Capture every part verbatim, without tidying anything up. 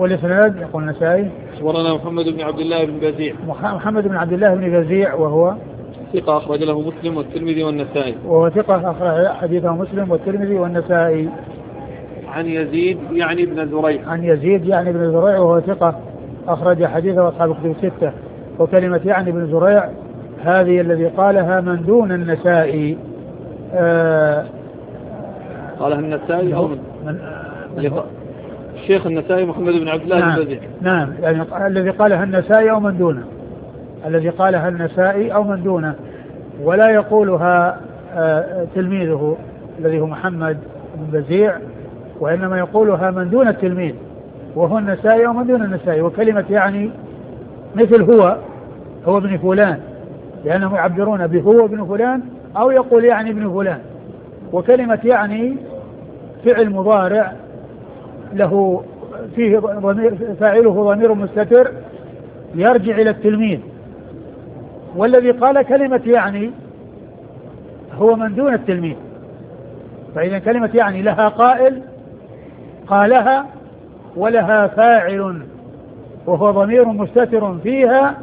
والإسناد يقول النسائي أخبرنا محمد بن عبد الله بن بزيع. محمد بن عبد الله بن بزيع وهو ثقة أخرج له مسلم والترمذي والنسائي. وهو ثقة أخرج حديثه مسلم والترمذي والنسائي. عن يزيد يعني بن زريع. عن يزيد يعني بن زريع وهو ثقة أخرج حديثه أصحاب الكتب الستة. وكلمة يعني بن زريع هذه الذي قالها من دون النسائي. آه قالها النسائي أو من, من, من الشيخ النسائي محمد بن عبد الله نعم بن بزيع. نعم يعني الذي قالها النسائي أو من دونه الذي قالها النسائي أو من دونه ولا يقولها آه تلميذه الذي هو محمد بن بزيع وإنما يقولها من دون التلميذ وهو النسائي أو من دون النسائي. وكلمة يعني مثل هو هو ابن فلان لأنهم يعبرون بهو ابن فلان أو يقول يعني ابن فلان. وكلمة يعني فعل مضارع له فيه ضمير فاعله ضمير مستتر يرجع إلى التلميذ والذي قال كلمة يعني هو من دون التلميذ. فإذا كلمة يعني لها قائل قالها ولها فاعل وهو ضمير مستتر فيها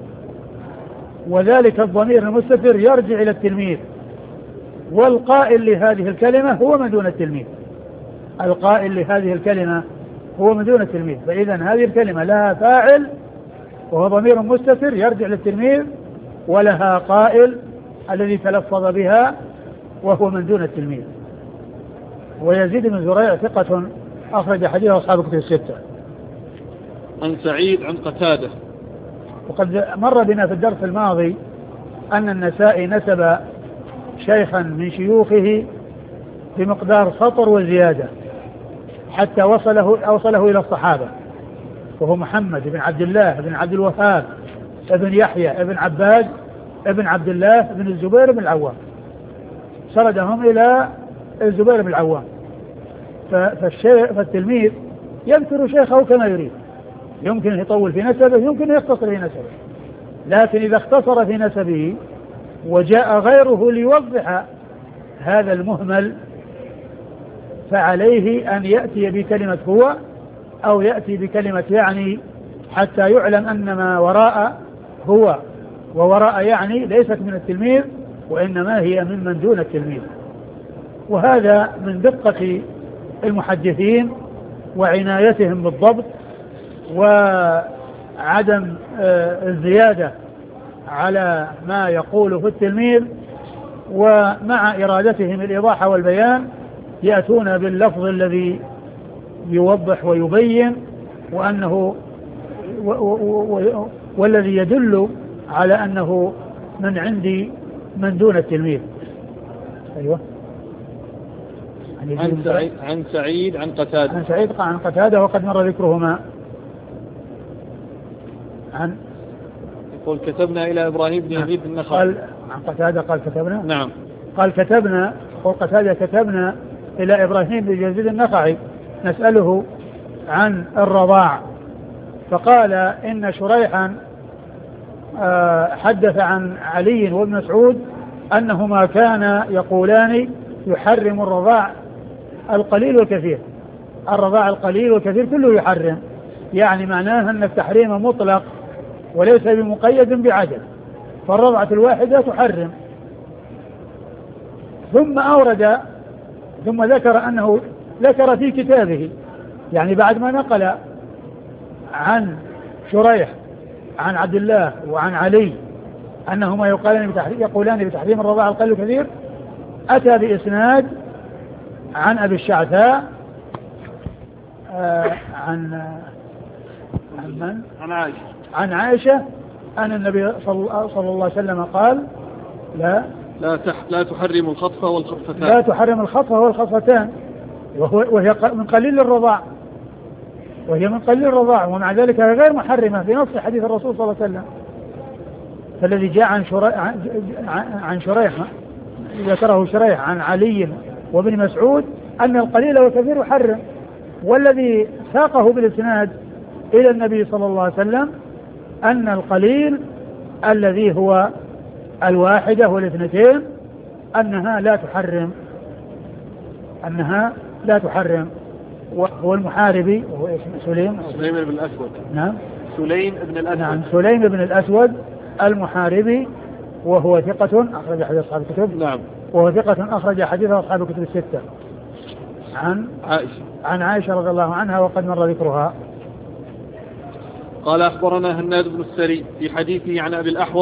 وذلك الضمير المستتر يرجع إلى التلميذ والقائل لهذه الكلمة هو من دون التلميذ. القائل لهذه الكلمة هو من دون التلميذ. فإذا هذه الكلمة لها فاعل وهو ضمير مستتر يرجع للتلميذ ولها قائل الذي تلفظ بها وهو من دون التلميذ. ويزيد بن زريع ثقة أخرج حديثه أصحاب الكتب الستة. عن سعيد عن قتادة. وقد مر بنا في الدرس الماضي أن النسائي نسب شيخا من شيوخه بمقدار سطر وزيادة حتى وصله أوصله إلى الصحابة وهو محمد بن عبد الله بن عبد الوهاب ابن يحيى ابن عباد ابن عبد الله بن الزبير بن العوام سردهم إلى الزبير بن العوام. فالتلميذ يذكر شيخه كما يريد يمكن أن يطول في نسبه يمكن أن يختصر في نسبه لكن إذا اختصر في نسبه وجاء غيره ليوضح هذا المهمل فعليه أن يأتي بكلمة هو أو يأتي بكلمة يعني حتى يعلم أن ما وراء هو ووراء يعني ليست من التلميذ وإنما هي ممن دون التلميذ. وهذا من دقة المحدثين وعنايتهم بالضبط وعدم الزيادة على ما يقوله التلميذ ومع إرادتهم الإيضاح والبيان يأتون باللفظ الذي يوضح ويبين وأنه و و و والذي يدل على أنه من عندي من دون التلميذ. أيوة. عن سعيد عن سعيد عن قتادة. عن سعيد عن قتادة وقد مر ذكرهما. عن يقول كتبنا إلى إبراهيم بن يزيد النخعي. قال عن قتادة قال كتبنا. نعم. قال كتبنا قال قتادة كتبنا إلى إبراهيم بن يزيد النخعي نسأله عن الرضاع فقال إن شريحا حدث عن علي وابن مسعود أنهما كانا يقولان يحرم الرضاع القليل والكثير. الرضاع القليل والكثير كله يحرم يعني معناه أن التحريم مطلق وليس بمقيد بعدد فالرضعة الواحدة تحرم. ثم أورد ثم ذكر أنه ذكر في كتابه يعني بعد ما نقل عن شريح عن عبد الله وعن علي أنهما يقولان بتحريم, يقولان بتحريم الرضاع القليل والكثير أتى بإسناد عن أبي الشعثاء آه عن عن من؟ عن عائشة عن عائشة أن النبي صلى الله عليه وسلم قال لا لا, تح لا تحرم الخطفة والخطفتان لا تحرم الخطفة والخطفتان وهو وهي من قليل الرضاع وهي من قليل الرضاع ومع ذلك غير محرمة في نص حديث الرسول صلى الله عليه وسلم. فالذي جاء عن شريح عن شريح ذكره شريح عن علي وابن مسعود أن القليل والكثير يحرم والذي ساقه بالإسناد إلى النبي صلى الله عليه وسلم أن القليل الذي هو الواحدة والاثنتين أنها لا تحرم أنها لا تحرم وهو المحاربي وهو سليم سليم بن الأسود. نعم سليم بن الأسود. نعم سليم بن الأسود المحاربي وهو ثقة أخرج حديث أصحاب الكتب. نعم. وهو ثقة أخرج حديث أصحاب الكتب الستة. عن عائشة عن عائشة رضي الله عنها وقد مر ذكرها. قال أخبرنا هناد بن السري في حديثه عن أبي الأحوص